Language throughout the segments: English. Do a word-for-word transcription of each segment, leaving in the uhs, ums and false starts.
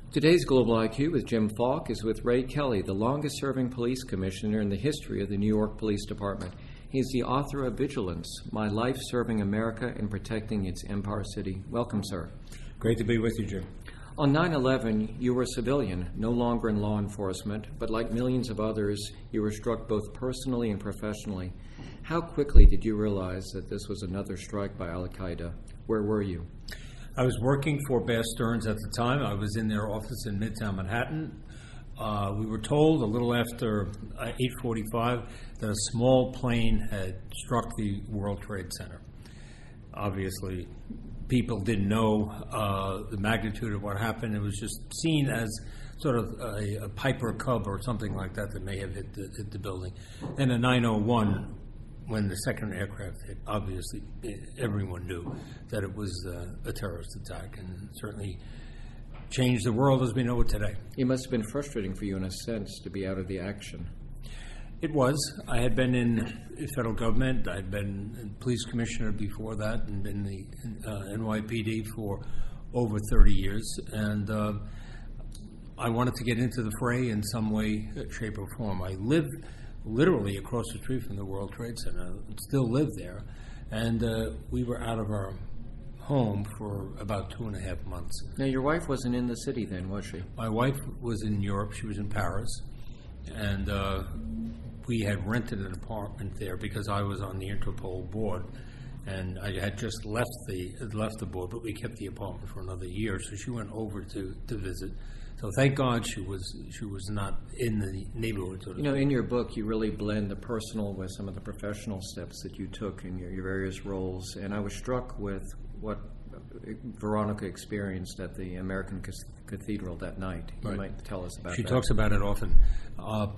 Today's Global I Q with Jim Falk is with Ray Kelly, the longest-serving police commissioner in the history of the New York Police Department. He's the author of Vigilance, My Life Serving America and Protecting Its Empire City. Welcome, sir. Great to be with you, Jim. On nine eleven, you were a civilian, no longer in law enforcement, but like millions of others, you were struck both personally and professionally. How quickly did you realize that this was another strike by Al-Qaeda? Where were you? I was working for Bear Stearns at the time. I was in their office in Midtown Manhattan. Uh, we were told a little after uh, eight forty-five that a small plane had struck the World Trade Center. Obviously, people didn't know uh, the magnitude of what happened. It was just seen as sort of a, a Piper Cub or something like that that may have hit the, hit the building. And at nine oh one, when the second aircraft hit, obviously everyone knew that it was uh, a terrorist attack, and certainly changed the world as we know it today. It must have been frustrating for you in a sense to be out of the action. It was. I had been in federal government. I had been police commissioner before that and been the uh, N Y P D for over thirty years. And uh, I wanted to get into the fray in some way, shape, or form. I lived literally across the street from the World Trade Center, still live there, and uh, we were out of our home for about two and a half months. Now, your wife wasn't in the city then, was she? My wife was in Europe. She was in Paris, and uh, we had rented an apartment there because I was on the Interpol board, and I had just left the left the board, but we kept the apartment for another year, so she went over to, to visit. So thank God she was she was not in the neighborhood. So you know, in your book, you really blend the personal with some of the professional steps that you took in your, your various roles. And I was struck with what Veronica experienced at the American Cathedral that night. You right. might tell us about she that. She talks about it often. Uh,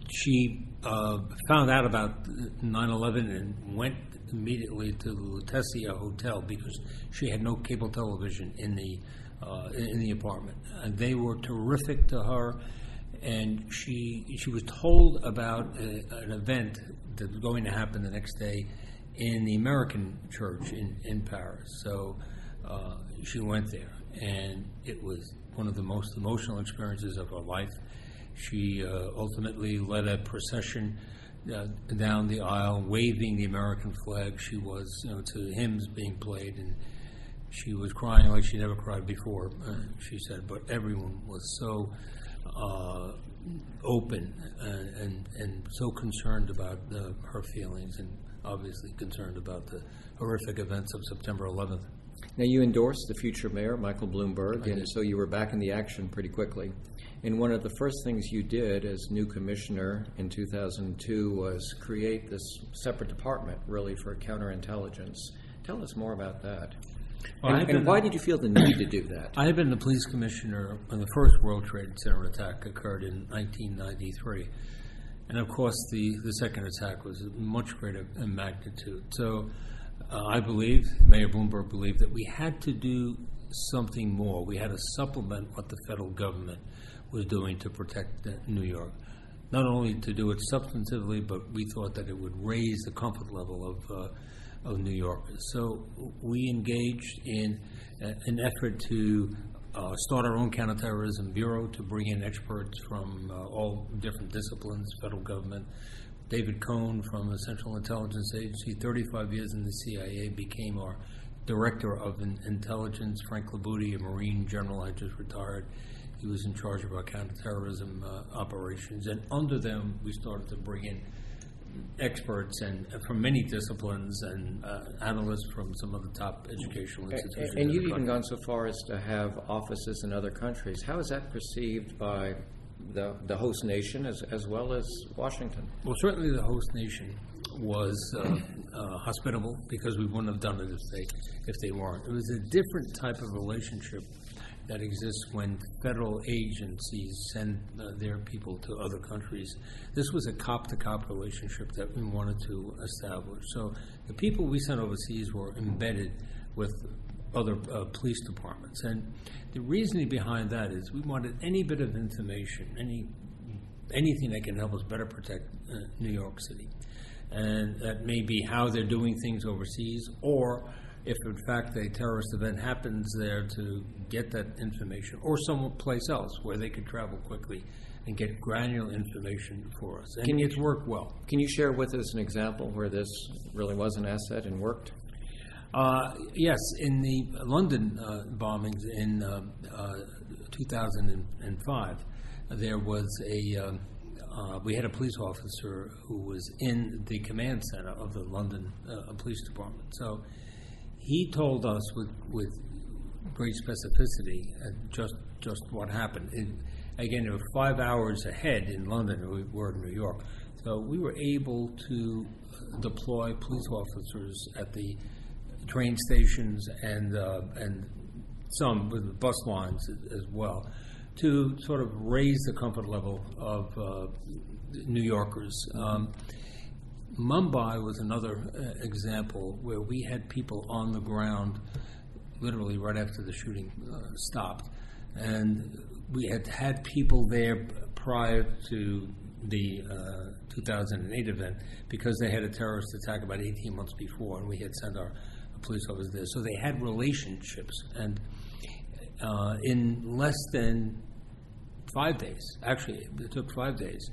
she uh, found out about nine eleven and went immediately to the Lutetia Hotel because she had no cable television in the Uh, in the apartment. And they were terrific to her, and she she was told about a, an event that was going to happen the next day in the American church in, in Paris. So uh, she went there, and it was one of the most emotional experiences of her life. She uh, ultimately led a procession uh, down the aisle, waving the American flag. She was, you know, to hymns being played, and she was crying like she never cried before, uh, she said, but everyone was so uh, open and, and and so concerned about uh, her feelings and obviously concerned about the horrific events of September eleventh. Now, you endorsed the future mayor, Michael Bloomberg, I and did. so you were back in the action pretty quickly. And one of the first things you did as new commissioner in two thousand two was create this separate department, really, for counterintelligence. Tell us more about that. Well, and, and why did you feel the need to do that? I had been the police commissioner when the first World Trade Center attack occurred in nineteen ninety-three. And of course, the, the second attack was much greater in magnitude. So uh, I believe, Mayor Bloomberg believed, that we had to do something more. We had to supplement what the federal government was doing to protect New York. Not only to do it substantively, but we thought that it would raise the comfort level of uh, of New Yorkers. So we engaged in uh, an effort to uh, start our own counterterrorism bureau, to bring in experts from uh, all different disciplines, federal government. David Cohn from the Central Intelligence Agency, thirty-five years in the C I A, became our director of in- intelligence. Frank Labuti, a Marine general, had just retired. He was in charge of our counterterrorism uh, operations. And under them, we started to bring in experts and uh, from many disciplines and uh, analysts from some of the top educational institutions. And, and you've even gone so far as to have offices in other countries. How is that perceived by the the host nation as as well as Washington? Well, certainly the host nation was uh, uh, hospitable because we wouldn't have done it if they if they weren't. It was a different type of relationship that exists when federal agencies send uh, their people to other countries. This was a cop-to-cop relationship that we wanted to establish. So the people we sent overseas were embedded with other uh, police departments. And the reasoning behind that is we wanted any bit of information, any anything that can help us better protect uh, New York City. And that may be how they're doing things overseas, or if in fact a terrorist event happens there, to get that information, or someplace else where they could travel quickly and get granular information for us. And Can you- it's worked well. Can you share with us an example where this really was an asset and worked? Uh, yes, in the London uh, bombings in uh, uh, two thousand five, there was a, um, uh, we had a police officer who was in the command center of the London uh, Police Department. So he told us with, with great specificity uh, just, just what happened. It, again, it was five hours ahead in London, and we were in New York. So we were able to deploy police officers at the train stations and uh, and some with the bus lines as well, to sort of raise the comfort level of uh, New Yorkers. Um, Mumbai was another uh, example where we had people on the ground literally right after the shooting uh, stopped, and we had had people there prior to the uh, two thousand eight event because they had a terrorist attack about eighteen months before, and we had sent our police officers there. So they had relationships, and uh, in less than five days, actually it took five days,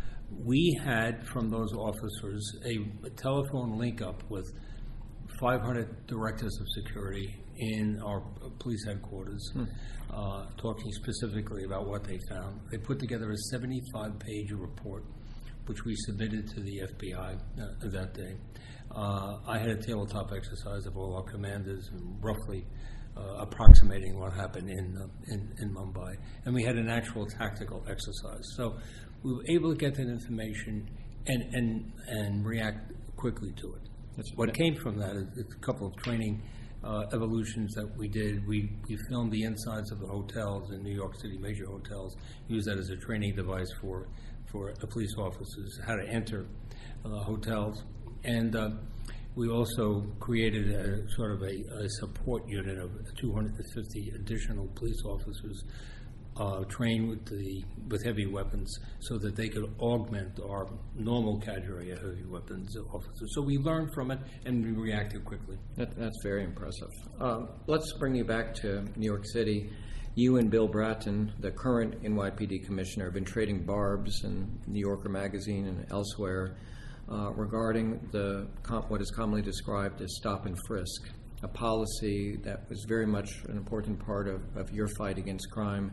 we had from those officers a, a telephone link up with five hundred directors of security in our police headquarters, hmm. uh, talking specifically about what they found. They put together a seventy-five page report, which we submitted to the F B I uh, that day. Uh, I had a tabletop exercise of all our commanders, and roughly uh, approximating what happened in, uh, in in Mumbai, and we had an actual tactical exercise. So we were able to get that information and and and react quickly to it. That's what came from that is a couple of training uh, evolutions that we did. We we filmed the insides of the hotels in New York City, major hotels. Used that as a training device for for the police officers how to enter uh, hotels. And uh, we also created a sort of a, a support unit of two hundred fifty additional police officers uh, trained with the with heavy weapons, so that they could augment our normal cadre of heavy weapons officers. So we learned from it and we reacted quickly. That, that's very impressive. Uh, let's bring you back to New York City. You and Bill Bratton, the current N Y P D commissioner, have been trading barbs in New Yorker magazine and elsewhere uh, regarding the what is commonly described as stop and frisk, a policy that was very much an important part of, of your fight against crime.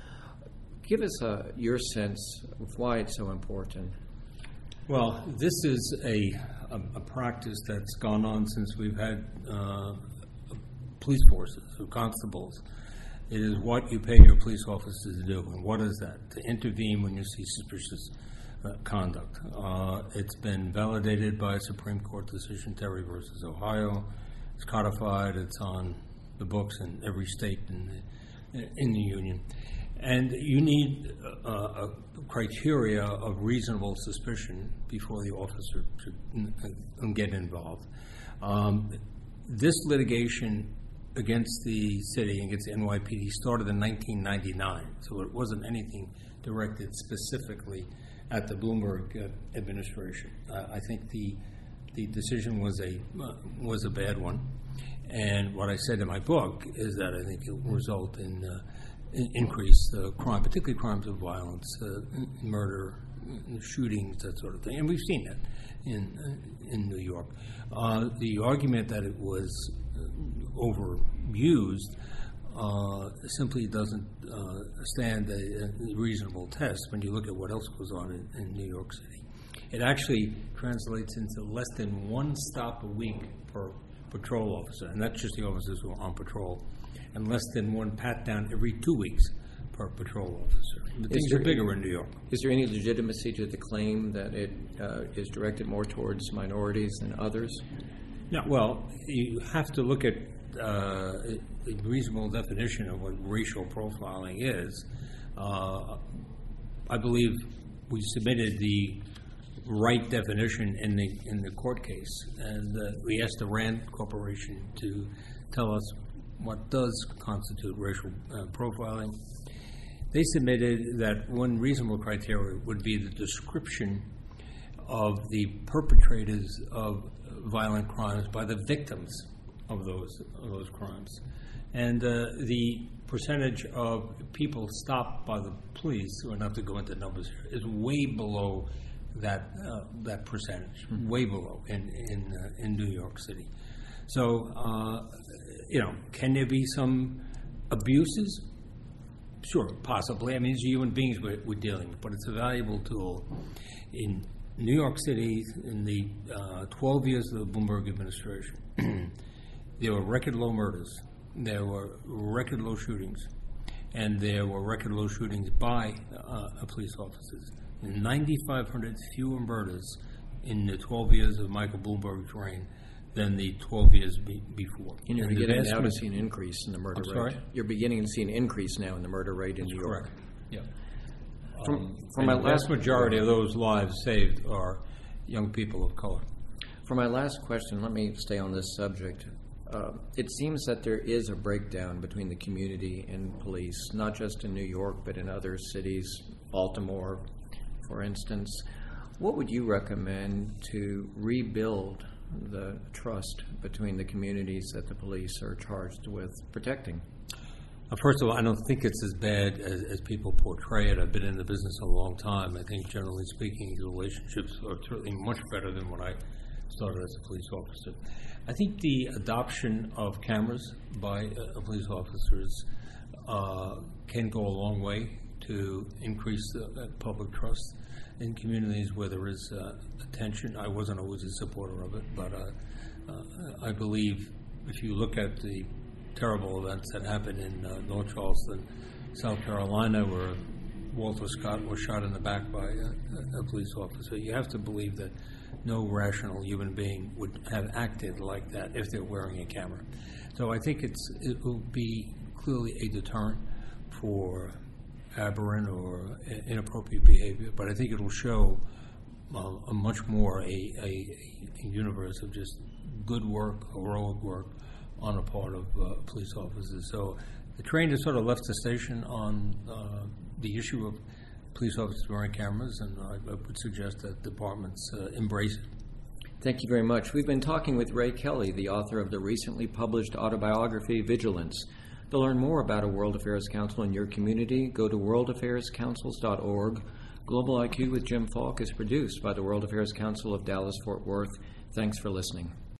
Give us uh, your sense of why it's so important. Well, this is a, a, a practice that's gone on since we've had uh, police forces, or constables. It is what you pay your police officers to do. And what is that? To intervene when you see suspicious uh, conduct. Uh, it's been validated by a Supreme Court decision, Terry versus Ohio. It's codified. It's on the books in every state in the, in the union. And you need uh, a criteria of reasonable suspicion before the officer should get involved. Um, this litigation against the city, against the N Y P D, started in nineteen ninety-nine, so it wasn't anything directed specifically at the Bloomberg uh, administration. Uh, I think the the decision was a uh, was a bad one, and what I said in my book is that I think it will result in, uh, in increased uh, crime, particularly crimes of violence, uh, murder, shootings, that sort of thing, and we've seen that in uh, in New York. Uh, the argument that it was overused uh, simply doesn't uh, stand a, a reasonable test when you look at what else goes on in, in New York City. It actually translates into less than one stop a week per patrol officer, and that's just the officers who are on patrol, and less than one pat down every two weeks per patrol officer. The things are bigger in New York. Is there any legitimacy to the claim that it uh, is directed more towards minorities than others? No, well, you have to look at uh, a reasonable definition of what racial profiling is. Uh, I believe we submitted the right definition in the in the court case, and uh, we asked the Rand Corporation to tell us what does constitute racial uh, profiling. They submitted that one reasonable criteria would be the description of the perpetrators of violent crimes by the victims of those of those crimes, and uh, the percentage of people stopped by the police, we don't have to go into numbers here, is way below that uh, that percentage, mm-hmm. way below in in uh, in New York City. So, uh, you know, can there be some abuses? Sure, possibly. I mean, it's human beings we're, we're dealing with, but it's a valuable tool. In New York City, in the uh, twelve years of the Bloomberg administration, there were record low murders, there were record low shootings, and there were record low shootings by uh, police officers. nine thousand five hundred fewer murders in the twelve years of Michael Bloomberg's reign than the twelve years be, before. And you're and beginning now to see an increase in the murder I'm rate. Sorry? You're beginning to see an increase now in the murder rate in That's New York. correct. Yeah. From, Um, from and my the vast last majority of those lives saved are young people of color. For my last question, let me stay on this subject. Uh, it seems that there is a breakdown between the community and police, not just in New York, but in other cities, Baltimore, for instance. What would you recommend to rebuild the trust between the communities that the police are charged with protecting? Uh, First of all, I don't think it's as bad as, as people portray it. I've been in the business a long time. I think, generally speaking, the relationships are certainly much better than when I started as a police officer. I think the adoption of cameras by uh, police officers uh, can go a long way to increase the uh, public trust in communities where there is uh, attention. I wasn't always a supporter of it, but uh, uh, I believe if you look at the terrible events that happened in uh, North Charleston, South Carolina, where Walter Scott was shot in the back by a, a police officer, you have to believe that no rational human being would have acted like that if they're wearing a camera. So I think it's it will be clearly a deterrent for aberrant or inappropriate behavior, but I think it will show uh, a much more a, a, a universe of just good work, heroic work on the part of uh, police officers. So the train has sort of left the station on uh, the issue of police officers wearing cameras, and I, I would suggest that departments uh, embrace it. Thank you very much. We've been talking with Ray Kelly, the author of the recently published autobiography, Vigilance. To learn more about a World Affairs Council in your community, go to world affairs councils dot org. Global I Q with Jim Falk is produced by the World Affairs Council of Dallas-Fort Worth. Thanks for listening.